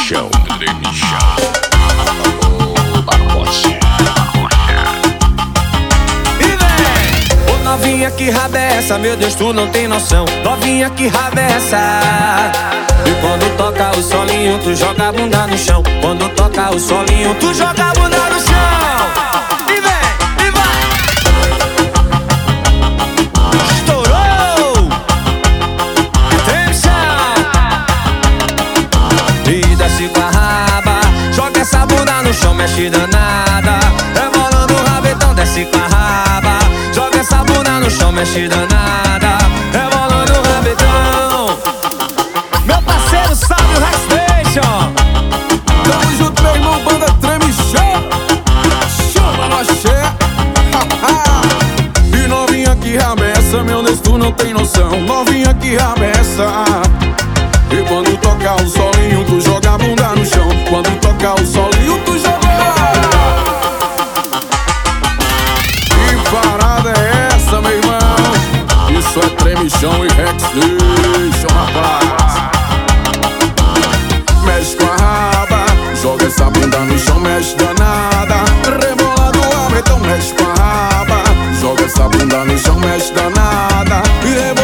Tremichão, tremichão. Novinha que raba é essa, meu Deus, tu não tem noção. Novinha que raba é essa. E quando toca o solinho, tu joga a bunda no chão. Quando toca o solinho, tu joga a bunda no chão. E vem, e vai. Estourou. Treme chão. E desce com a raba, joga essa bunda no chão, mexe danada. Rebolando o rabetão, desce com a raba, joga essa bunda no chão, mexe danada. Rebolando o rabetão. Meu parceiro sabe o Rex Nation. Tamo junto, meu irmão, banda Tremichão. Chama no axé. E novinha que ramessa, meu Deus, tu não tem noção. Novinha que ramessa. E quando toca o solinho, tu joga a bunda no chão. Quando toca o solinho, tu joga. Que parada é essa, meu irmão? Isso é Tremichão e Rex Nation, rapaz. Mexe com a raba, joga essa bunda no chão, mexe danada. Rebola do rabetão, mexe com a raba, joga essa bunda no chão, mexe danada. E rebola